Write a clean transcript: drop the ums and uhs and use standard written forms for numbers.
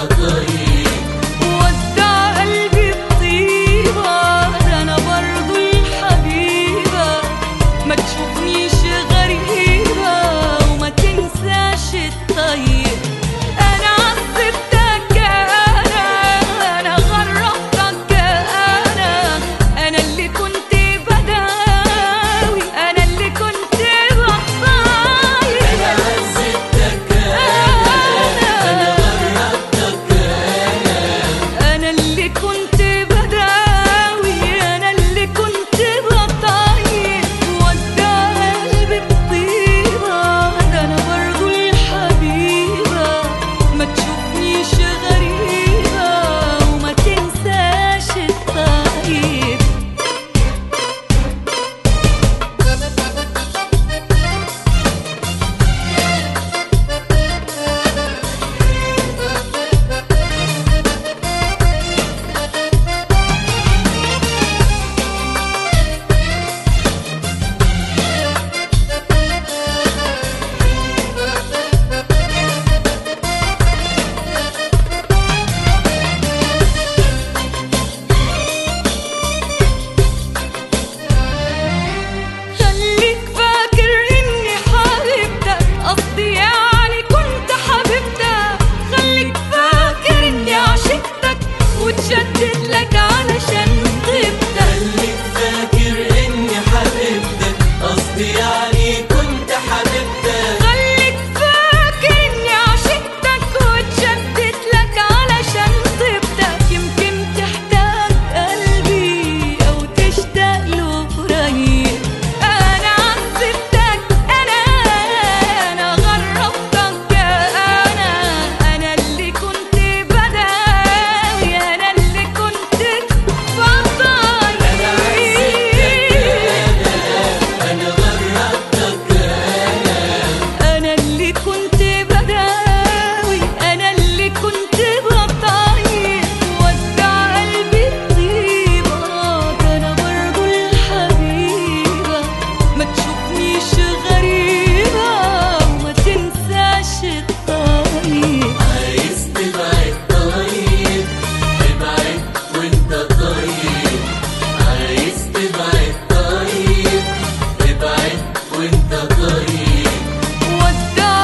طيب. ودع قلبي بطيبة، ده أنا برضو الحبيبة، ما تشوفنيش غريبة وما تنساش الطيب. أنا عذبتك، أنا غربتك، أنا اللي كنت بداوي، أنا اللي كنت بطايب. أنا عذبتك، أنا غربتك، أنا اللي كنت بداوي، أنا اللي كنت بطايب. ودع قلبي بطيبة، ده أنا برضو الحبيبة، ما تشوفنيش غريبة وما تنساش الطيب. خليك فاكر إني حبيبتك، قصدي يعني كنت حبيبتك. خليك فاكر إني عشقتك وتشدد لك علشان طيبتك. خليك فاكر إني حبيبتك، قصدي يعني كنت حبيبتك. خليك فاكر إني عشقتك وتشدد لك علشان طيبتك. يمكن تحتاج قلبي أو تشتاق له قريب. أنا عذبتك، أنا غربتك، أنا اللي كنت بداوي، أنا اللي كنت بطايب. أنا عذبتك، أنا غربتك، أنا اللي كنت بداوي، أنا اللي كنت بطايب. ودع قلبي بطيبة، ده أنا برضو الحبيبة، ما تشوفنيش غريبة وما تنساش الطيب. عايز تبعد طيب، ابعد وانت طيب. عايز تبعد طيب، ابعد وانت طيب. ودع